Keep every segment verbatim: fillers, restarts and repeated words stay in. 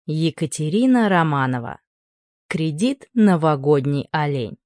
Екатерина Романова. Кредит «Новогодний олень».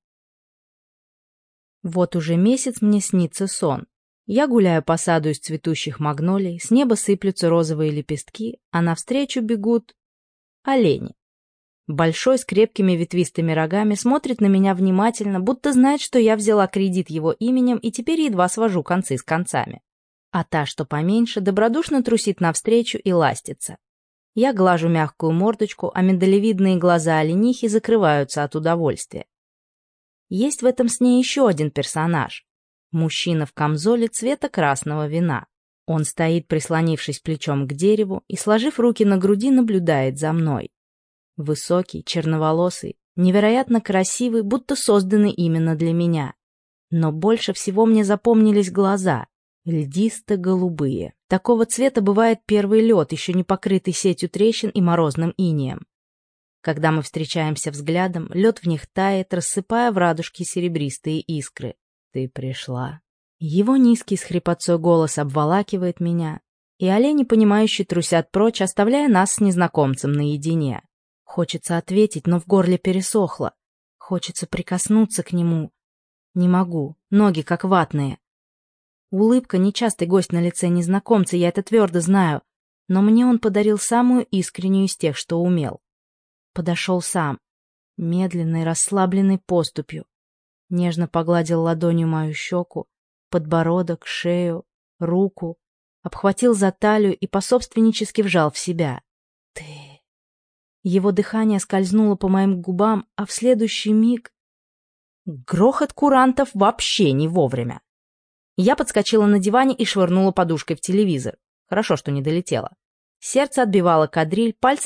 Вот уже месяц мне снится сон. Я гуляю по саду из цветущих магнолий, с неба сыплются розовые лепестки, а навстречу бегут олени. Большой, с крепкими ветвистыми рогами, смотрит на меня внимательно, будто знает, что я взяла кредит его именем и теперь едва свожу концы с концами. А та, что поменьше, добродушно трусит навстречу и ластится. Я глажу мягкую мордочку, а миндалевидные глаза оленихи закрываются от удовольствия. Есть в этом сне еще один персонаж. Мужчина в камзоле цвета красного вина. Он стоит, прислонившись плечом к дереву, и, сложив руки на груди, наблюдает за мной. Высокий, черноволосый, невероятно красивый, будто созданный именно для меня. Но больше всего мне запомнились глаза. Льдисто-голубые. Такого цвета бывает первый лед, еще не покрытый сетью трещин и морозным инеем. Когда мы встречаемся взглядом, лед в них тает, рассыпая в радужки серебристые искры. «Ты пришла». Его низкий с хрипотцой голос обволакивает меня, и олени, понимающе трусят прочь, оставляя нас с незнакомцем наедине. Хочется ответить, но в горле пересохло. Хочется прикоснуться к нему. Не могу, ноги как ватные. Улыбка — нечастый гость на лице незнакомца, я это твердо знаю, но мне он подарил самую искреннюю из тех, что умел. Подошел сам, медленной, расслабленной поступью, нежно погладил ладонью мою щеку, подбородок, шею, руку, обхватил за талию и пособственнически вжал в себя. «Ты...» Его дыхание скользнуло по моим губам, а в следующий миг... Грохот курантов вообще не вовремя. Я подскочила на диване и швырнула подушкой в телевизор. Хорошо, что не долетела. Сердце отбивало кадриль, пальцы